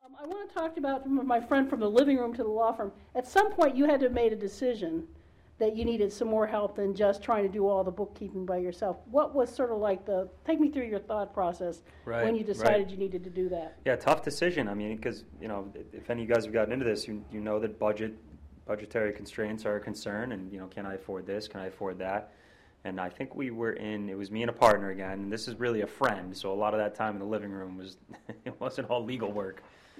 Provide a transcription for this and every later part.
I want to talk about my friend from the living room to the law firm. At some point, you had to have made a decision that you needed some more help than just trying to do all the bookkeeping by yourself. What was sort of like take me through your thought process when you decided you needed to do that? Yeah, tough decision. I mean, because, if any of you guys have gotten into this, you know that budgetary constraints are a concern, and, can I afford this? Can I afford that? And I think it was me and a partner again, and this is really a friend, so a lot of that time in the living room it wasn't all legal work.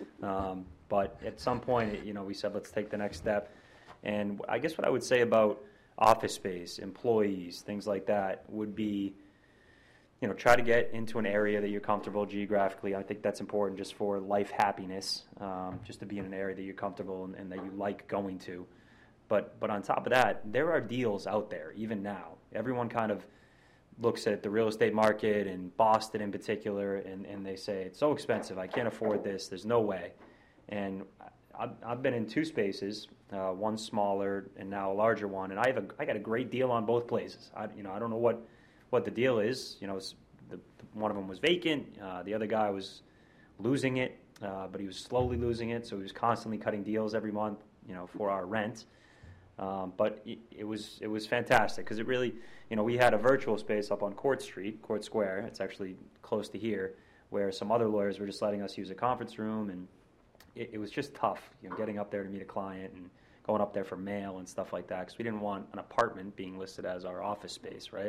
But at some point, we said, let's take the next step. And I guess what I would say about office space, employees, things like that would be, try to get into an area that you're comfortable geographically. I think that's important just for life happiness, just to be in an area that you're comfortable and that you like going to. But on top of that, there are deals out there, even now. Everyone kind of looks at the real estate market and Boston in particular, and they say, it's so expensive, I can't afford this, there's no way. And I've been in two spaces, one smaller and now a larger one, and I got a great deal on both places. I don't know what the deal is. One of them was vacant, the other guy was losing it, but he was slowly losing it, so he was constantly cutting deals every month, for our rent. But it was fantastic because it really, we had a virtual space up on Court Square. It's actually close to here, where some other lawyers were just letting us use a conference room, and it was just tough, getting up there to meet a client and going up there for mail and stuff like that, because we didn't want an apartment being listed as our office space, right?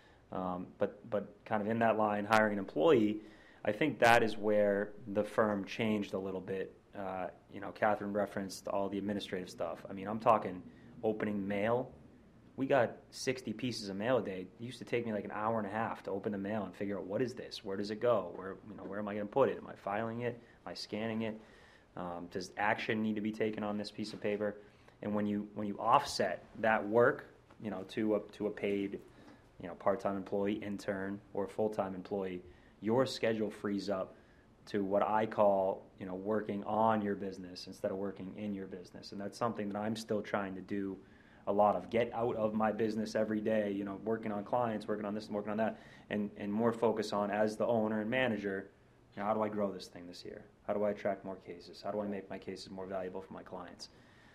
But kind of in that line, hiring an employee, I think that is where the firm changed a little bit. Catherine referenced all the administrative stuff. I mean, I'm talking opening mail. We got 60 pieces of mail a day. It used to take me like an hour and a half to open the mail and figure out, what is this? Where does it go? Where am I going to put it? Am I filing it? Am I scanning it? Does action need to be taken on this piece of paper? And when you offset that work, to a paid, part-time employee, intern, or full-time employee, your schedule frees up to what I call, working on your business instead of working in your business. And that's something that I'm still trying to do a lot of. Get out of my business every day, working on clients, working on this and working on that, and more focus on, as the owner and manager, how do I grow this thing this year? How do I attract more cases? How do I make my cases more valuable for my clients?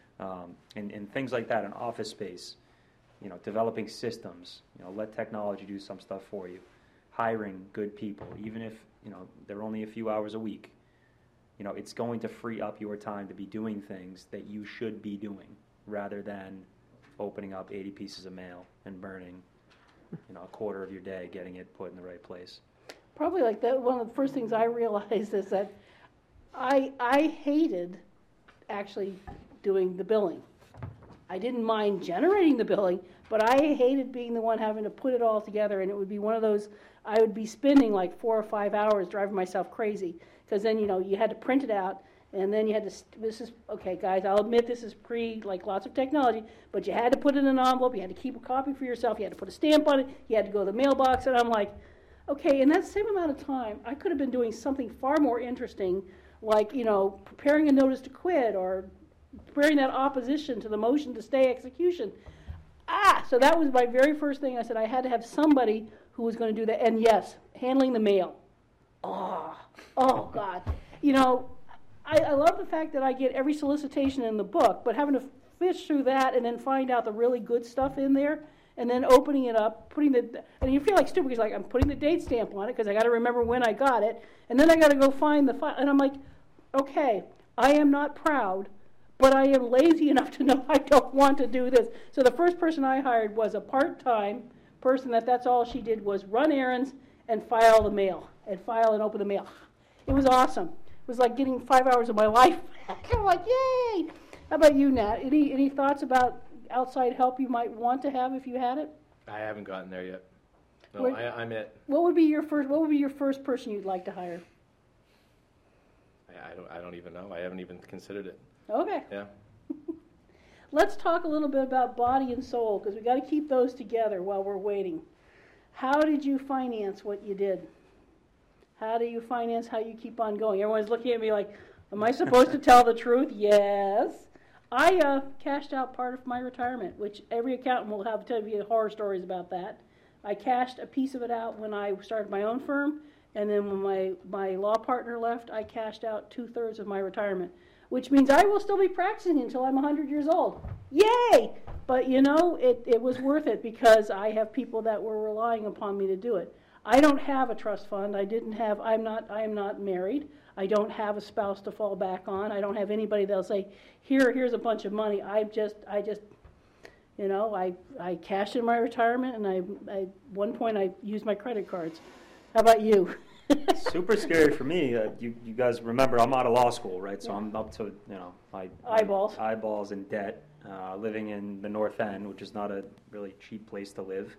And things like that in office space, developing systems, let technology do some stuff for you. Hiring good people, even if, they're only a few hours a week. It's going to free up your time to be doing things that you should be doing, rather than opening up 80 pieces of mail and burning, a quarter of your day getting it put in the right place. Probably like that. One of the first things I realized is that I hated actually doing the billing. I didn't mind generating the billing, but I hated being the one having to put it all together, and it would be one of those, I would be spending like 4 or 5 hours driving myself crazy, because then, you had to print it out, and then you had to, okay guys, I'll admit this is lots of technology, but you had to put it in an envelope, you had to keep a copy for yourself, you had to put a stamp on it, you had to go to the mailbox, and I'm like, okay, in that same amount of time, I could have been doing something far more interesting, like, preparing a notice to quit, or preparing that opposition to the motion to stay execution. So that was my very first thing. I said I had to have somebody who was going to do that. And yes, handling the mail. Oh God. I love the fact that I get every solicitation in the book, but having to fish through that and then find out the really good stuff in there, and then opening it up, and you feel like stupid because I'm putting the date stamp on it because I got to remember when I got it, and then I got to go find the file, and I'm like, okay, I am not proud, but I am lazy enough to know I don't want to do this. So the first person I hired was a part-time person that's all she did was run errands and file the mail, and file and open the mail. It was awesome. It was like getting 5 hours of my life. I'm like, yay! How about you, Nat? Any thoughts about outside help you might want to have if you had it? I haven't gotten there yet. No, I'm it. What would be your first person you'd like to hire? I don't even know. I haven't even considered it. Okay. Yeah. Let's talk a little bit about body and soul, because we got to keep those together while we're waiting. How did you finance what you did? How do you finance how you keep on going? Everyone's looking at me like, am I supposed to tell the truth? Yes. I cashed out part of my retirement, which every accountant will tell you horror stories about that. I cashed a piece of it out when I started my own firm, And then when my law partner left, I cashed out 2/3 of my retirement, which means I will still be practicing until I'm 100 years old. Yay! But it was worth it because I have people that were relying upon me to do it. I don't have a trust fund. I am not married. I don't have a spouse to fall back on. I don't have anybody that'll say, here's a bunch of money. I cashed in my retirement, and at one point I used my credit cards. How about you? Super scary for me. You guys remember I'm out of law school, right? So I'm up to my eyeballs in debt, living in the North End, which is not a really cheap place to live.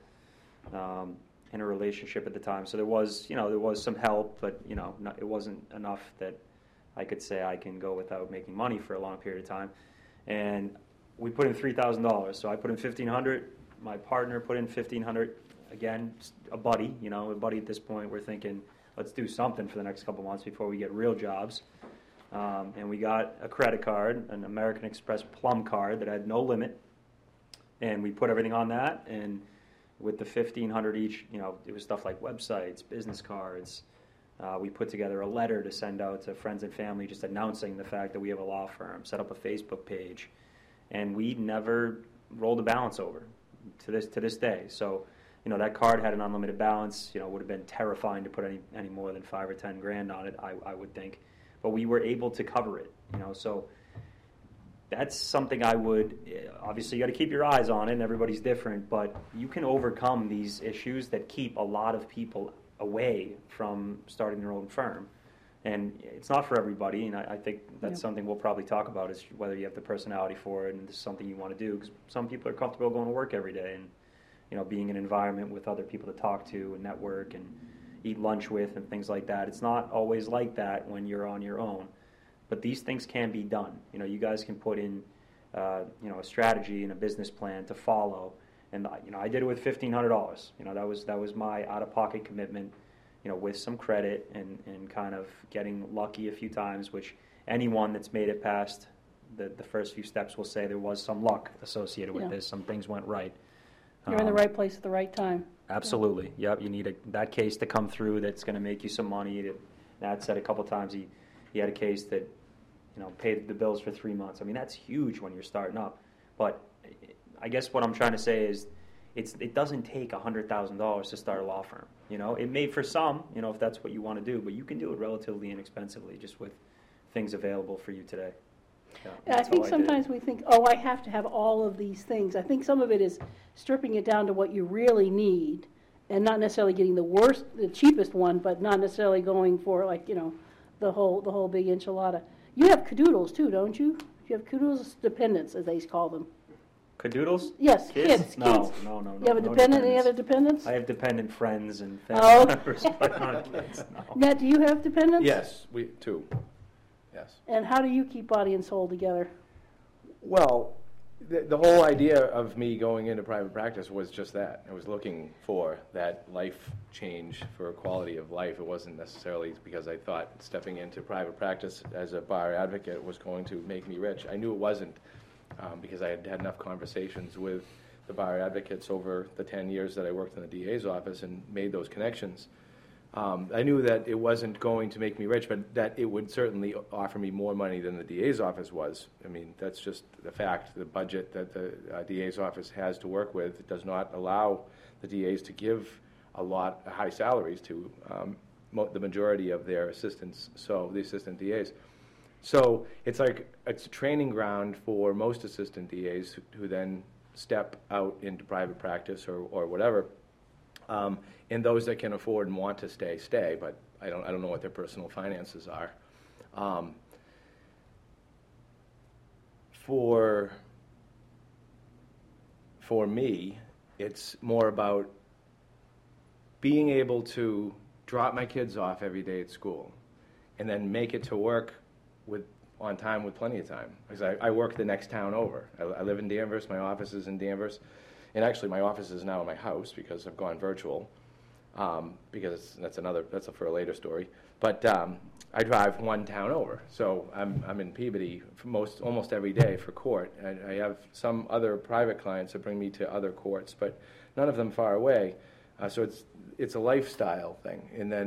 In a relationship at the time, so there was some help, but it wasn't enough that I could say I can go without making money for a long period of time. And we put in $3,000. So I put in $1,500. My partner put in $1,500. Again, a buddy. A buddy at this point. We're thinking, let's do something for the next couple months before we get real jobs. And we got a credit card, an American Express Plum card that had no limit, and we put everything on that. And with the $1,500 each, it was stuff like websites, business cards. We put together a letter to send out to friends and family just announcing the fact that we have a law firm, set up a Facebook page, and we never rolled a balance over to this day. So, that card had an unlimited balance. It would have been terrifying to put any more than $5 or $10 grand on it, I would think. But we were able to cover it, so that's something I would, obviously you got to keep your eyes on it, and everybody's different, but you can overcome these issues that keep a lot of people away from starting their own firm. And it's not for everybody, and I think that's something we'll probably talk about, is whether you have the personality for it and this is something you want to do, because some people are comfortable going to work every day and being in an environment with other people to talk to and network and eat lunch with and things like that. It's not always like that when you're on your own. But these things can be done. You guys can put in, a strategy and a business plan to follow. And I did it with $1,500. That was my out-of-pocket commitment. With some credit and kind of getting lucky a few times, which anyone that's made it past the first few steps will say there was some luck associated with this. Some things went right. You're in the right place at the right time. Absolutely. Yep. You need that case to come through that's going to make you some money. Matt said a couple times he had a case that paid the bills for 3 months. I mean, that's huge when you're starting up. But I guess what I'm trying to say is it doesn't take $100,000 to start a law firm. It may for some, if that's what you want to do, but you can do it relatively inexpensively just with things available for you today. Yeah, I think sometimes we think, I have to have all of these things. I think some of it is stripping it down to what you really need and not necessarily getting the cheapest one, but not necessarily going for the whole big enchilada. You have cadoodles too, don't you? You have cadoodles dependents, as they call them. Cadoodles? Yes, kids. No. You have a dependent? Any other dependents? I have dependent friends and family members, but not kids. No. Matt, do you have dependents? Yes, we too. Yes. And how do you keep body and soul together? Well, the whole idea of me going into private practice was just that. I was looking for that life change, for a quality of life. It wasn't necessarily because I thought stepping into private practice as a bar advocate was going to make me rich. I knew it wasn't, because I had had enough conversations with the bar advocates over the 10 years that I worked in the DA's office and made those connections. I knew that it wasn't going to make me rich, but that it would certainly offer me more money than the DA's office was. I mean, that's just the fact. The budget that the DA's office has to work with does not allow the DA's to give high salaries to the majority of their assistants, so the assistant DA's. So it's a training ground for most assistant DA's who then step out into private practice or whatever. And those that can afford and want to stay. But I don't know what their personal finances are. For me, it's more about being able to drop my kids off every day at school, and then make it to work on time with plenty of time. Because I work the next town over. I live in Danvers. My office is in Danvers. And actually, my office is now in my house because I've gone virtual. Because that's for a later story. But I drive one town over, so I'm in Peabody for almost every day for court. And I have some other private clients that bring me to other courts, but none of them far away. So it's a lifestyle thing. And then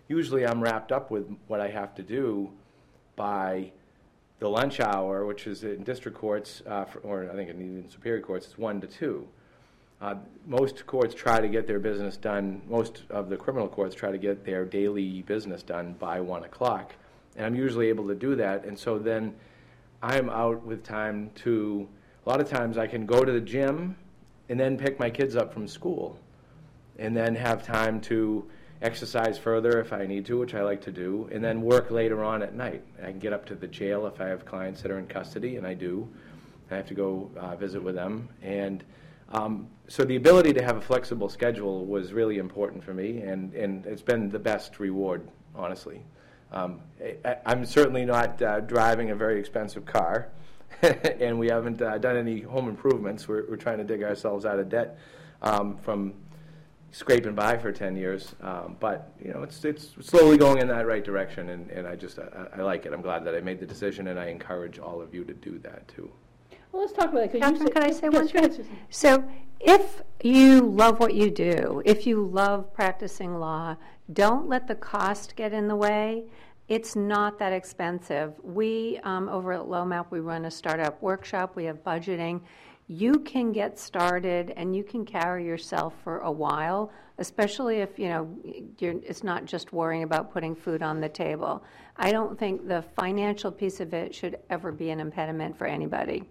usually I'm wrapped up with what I have to do by the lunch hour, which is in district courts, or I think in superior courts, it's 1 to 2. Most courts try to get their business done, most of the criminal courts try to get their daily business done by 1 o'clock. And I'm usually able to do that. And so then I'm out with time to, a lot of times I can go to the gym and then pick my kids up from school and then have time to exercise further if I need to, which I like to do, and then work later on at night. I can get up to the jail if I have clients that are in custody, and I do. I have to go visit with them. And so the ability to have a flexible schedule was really important for me, and it's been the best reward, honestly. I'm certainly not driving a very expensive car, and we haven't done any home improvements. We're trying to dig ourselves out of debt from scraping by for 10 years, but it's slowly going in that right direction, and I like it. I'm glad that I made the decision, and I encourage all of you to do that too. Well, let's talk about it. Catherine, could I say one yes, go ahead, thing? Susan. So if you love what you do, if you love practicing law, don't let the cost get in the way. It's not that expensive. We, over at LOMAP, we run a startup workshop. We have budgeting. You can get started and you can carry yourself for a while, especially if, it's not just worrying about putting food on the table. I don't think the financial piece of it should ever be an impediment for anybody.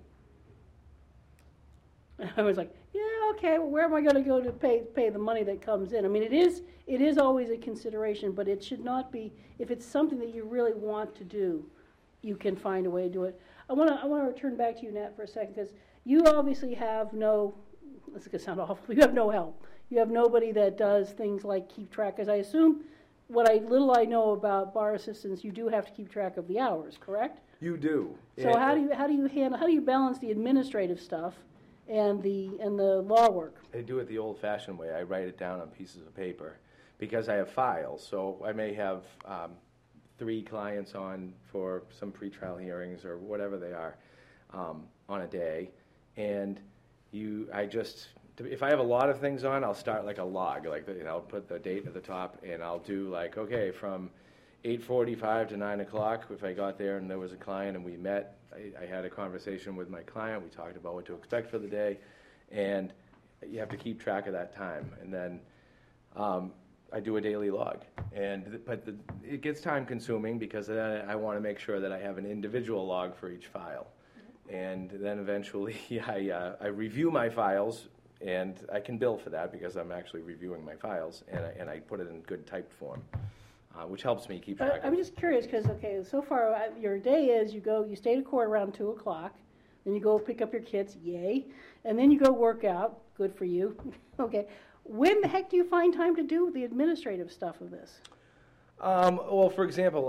I was like, yeah, okay, well, where am I going to go to pay the money that comes in? I mean, it is always a consideration, but it should not be, if it's something that you really want to do, you can find a way to do it. I want to return back to you, Nat, for a second, because you obviously have this is going to sound awful, you have no help. You have nobody that does things like keep track, because I assume little I know about bar assistants, you do have to keep track of the hours, correct? You do. So how do you balance the administrative stuff and the law work? I do it the old-fashioned way. I write it down on pieces of paper because I have files. So I may have 3 clients on for some pretrial hearings or whatever they are on a day, and if I have a lot of things on, I'll start like a log, I'll put the date at the top, and I'll do okay, from 8:45 to 9 o'clock. If I got there and there was a client and we met, I had a conversation with my client. We talked about what to expect for the day, and you have to keep track of that time. And then I do a daily log, but it gets time consuming because then I want to make sure that I have an individual log for each file. And then eventually I review my files, and I can bill for that because I'm actually reviewing my files, and I put it in good typed form, which helps me keep track. I'm just curious because, so far your day is you stay to court around 2 o'clock, then you go pick up your kids, yay, and then you go work out, good for you, okay. When the heck do you find time to do the administrative stuff of this? Well, for example,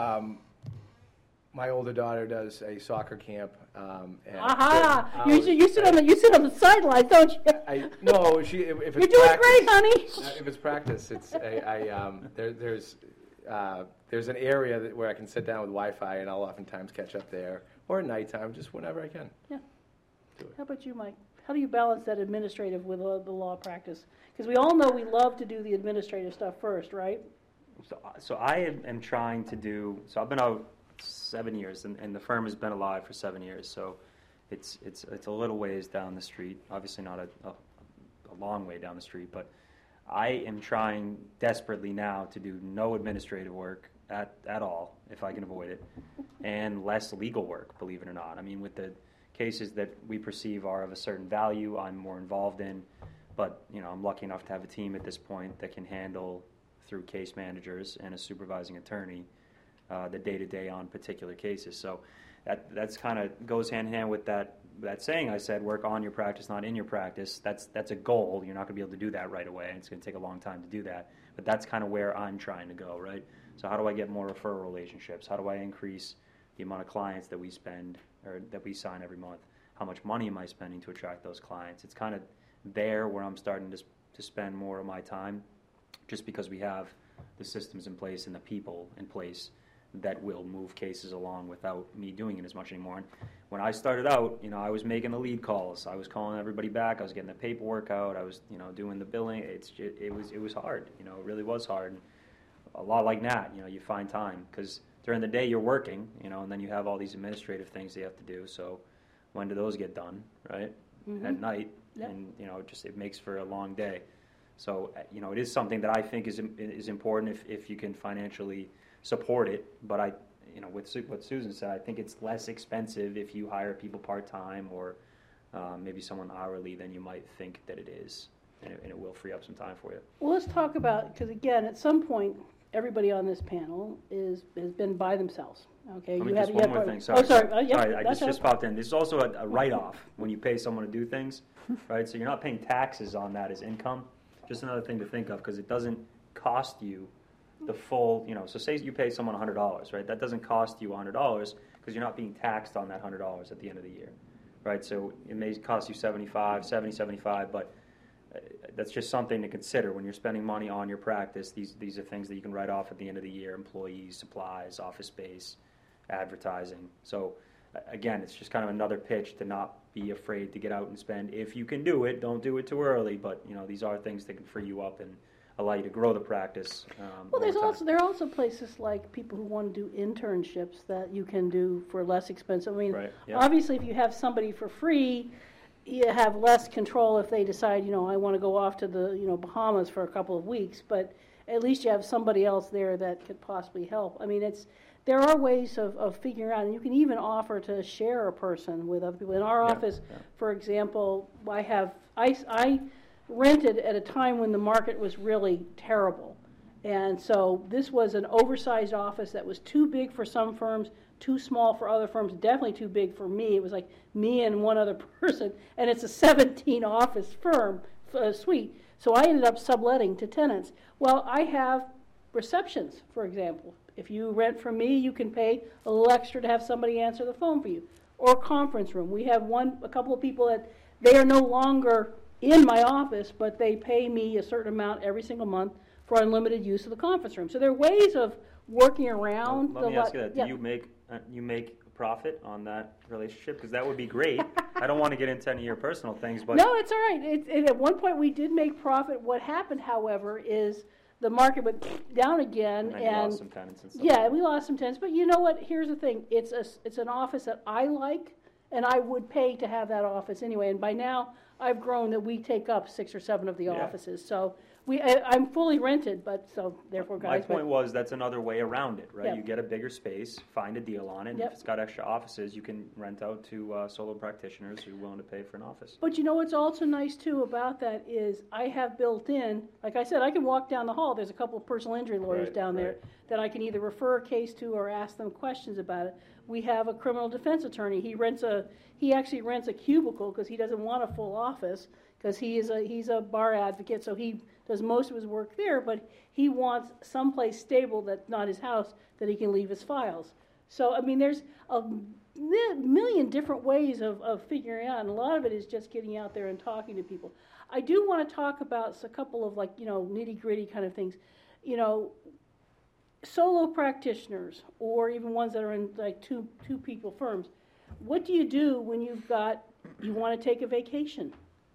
my older daughter does a soccer camp. Aha! You sit on the sidelines, don't you? No, if it's you're doing practice, great, honey. If it's practice, there's an area where I can sit down with Wi-Fi, and I'll oftentimes catch up there, or at nighttime, just whenever I can. Yeah. How about you, Mike? How do you balance that administrative with the law practice? Because we all know we love to do the administrative stuff first, right? So I am trying to do. So I've been out 7 years, and the firm has been alive for 7 years. So it's a little ways down the street. Obviously not a long way down the street, but I am trying desperately now to do no administrative work at all, if I can avoid it, and less legal work, believe it or not. I mean, with the cases that we perceive are of a certain value, I'm more involved in, but I'm lucky enough to have a team at this point that can handle, through case managers and a supervising attorney, the day-to-day on particular cases. So that's kind of goes hand in hand with that saying I said, work on your practice, not in your practice. That's a goal. You're not going to be able to do that right away, and it's going to take a long time to do that. But that's kind of where I'm trying to go, right? So how do I get more referral relationships? How do I increase the amount of clients that we spend or that we sign every month? How much money am I spending to attract those clients? It's kind of there where I'm starting to spend more of my time, just because we have the systems in place and the people in place that will move cases along without me doing it as much anymore. And when I started out, I was making the lead calls. I was calling everybody back. I was getting the paperwork out. I was, doing the billing. It was hard. It really was hard. a lot like Nat, you find time, because during the day you're working, and then you have all these administrative things you have to do. So when do those get done, right? At night, Yep. and it makes for a long day. So it is something that I think is important if you can financially support it. But with what Susan said, I think it's less expensive if you hire people part-time or maybe someone hourly than you might think that it is, and it will free up some time for you. Well, let's talk about, because again, at some point, everybody on this panel has been by themselves, okay? Let me You just have- one you more have- thing, sorry. Oh, sorry, yeah. Sorry, I that's just all. popped in. This is also a write-off when you pay someone to do things, right? So you're not paying taxes on that as income. Just another thing to think of, because it doesn't cost you the full, so say you pay someone $100, right? That doesn't cost you $100 because you're not being taxed on that $100 at the end of the year, right? So it may cost you $75, but that's just something to consider when you're spending money on your practice. These are things that you can write off at the end of the year: employees, supplies, office space, advertising. So again, it's just kind of another pitch to not be afraid to get out and spend. If you can do it, don't do it too early. But these are things that can free you up and allow you to grow the practice. Well, over time. there are also places like people who want to do internships that you can do for less expensive. I mean, Right, yeah. obviously, if you have somebody for free, you have less control if they decide, I want to go off to the, Bahamas for a couple of weeks, but at least you have somebody else there that could possibly help. I mean, there are ways of figuring out, and you can even offer to share a person with other people. In our Yeah, office, yeah. for example, I rented at a time when the market was really terrible. And so this was an oversized office that was too big for some firms, too small for other firms, definitely too big for me. It was like me and one other person, and it's a 17 office firm suite. So I ended up subletting to tenants. Well, I have receptions, for example. If you rent from me, you can pay a little extra to have somebody answer the phone for you. Or conference room. We have a couple of people that they are no longer in my office, but they pay me a certain amount every single month for unlimited use of the conference room. So there are ways of working around. Let me ask you that. Yeah. Do you make profit on that relationship? Because that would be great. I don't want to get into any of your personal things, but No, it's all right. At one point we did make profit. What happened, however, is the market went down again, and then you lost some tenants and stuff. yeah, we lost some tenants. But you know what? Here's the thing: it's an office that I like, and I would pay to have that office anyway. And by now, I've grown that we take up 6 or 7 of the Yeah. offices. So I'm fully rented, but so therefore, My guys. point was that's another way around it, right? Yeah. You get a bigger space, find a deal on it, and Yep. if it's got extra offices, you can rent out to solo practitioners who are willing to pay for an office. But you know what's also nice too about that is I have built in, like I said, I can walk down the hall. There's a couple of personal injury lawyers Right, down there right. that I can either refer a case to or ask them questions about it. We have a criminal defense attorney. He actually rents a cubicle because he doesn't want a full office because he's a bar advocate, so he does most of his work there, but he wants someplace stable that's not his house that he can leave his files. So, I mean, there's a million different ways of figuring out, and a lot of it is just getting out there and talking to people. I do want to talk about a couple of nitty-gritty kind of things. Solo practitioners, or even ones that are in like two people firms. What do you do when you want to take a vacation?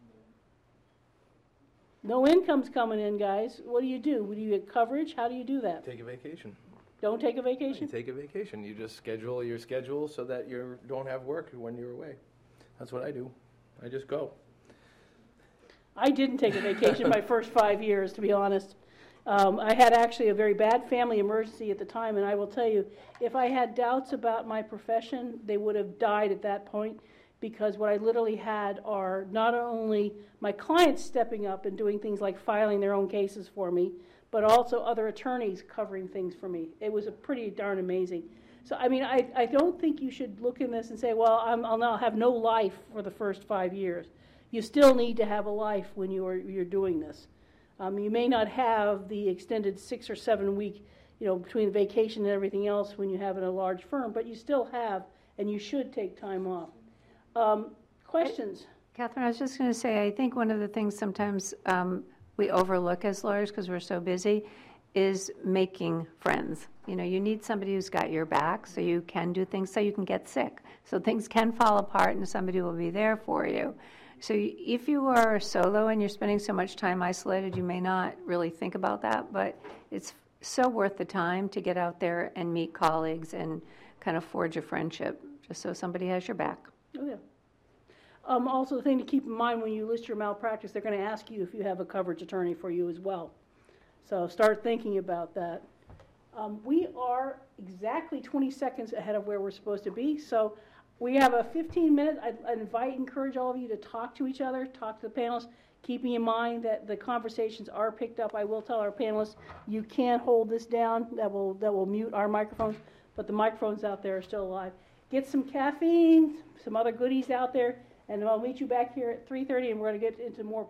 No income's coming in, guys. What do you do? Do you get coverage? How do you do that? Take a vacation. Don't take a You vacation? take a vacation. You just schedule your schedule so that you don't have work when you're away. That's what I do. I just go. I didn't take a vacation my first 5 years, to be honest. I had actually a very bad family emergency at the time, and I will tell you, if I had doubts about my profession, they would have died at that point, because what I literally had are not only my clients stepping up and doing things like filing their own cases for me, but also other attorneys covering things for me. It was a pretty darn amazing. So, I mean, I don't think you should look in this and say, well, I'll now have no life for the first 5 years. You still need to have a life when you're doing this. You may not have the extended 6 or 7 week, between vacation and everything else when you have in a large firm, but you still have, and you should take time off. Questions? Catherine, I was just going to say, I think one of the things sometimes we overlook as lawyers because we're so busy is making friends. You need somebody who's got your back so you can do things, so you can get sick. So things can fall apart and somebody will be there for you. So if you are solo and you're spending so much time isolated, you may not really think about that, but it's so worth the time to get out there and meet colleagues and kind of forge a friendship, just so somebody has your back. Oh, yeah. Also, the thing to keep in mind when you list your malpractice, they're going to ask you if you have a coverage attorney for you as well. So start thinking about that. We are exactly 20 seconds ahead of where we're supposed to be. So we have a 15-minute. I encourage all of you to talk to each other, talk to the panelists, keeping in mind that the conversations are picked up. I will tell our panelists, you can't hold this down. That will mute our microphones, but the microphones out there are still alive. Get some caffeine, some other goodies out there, and I'll meet you back here at 3:30, and we're going to get into more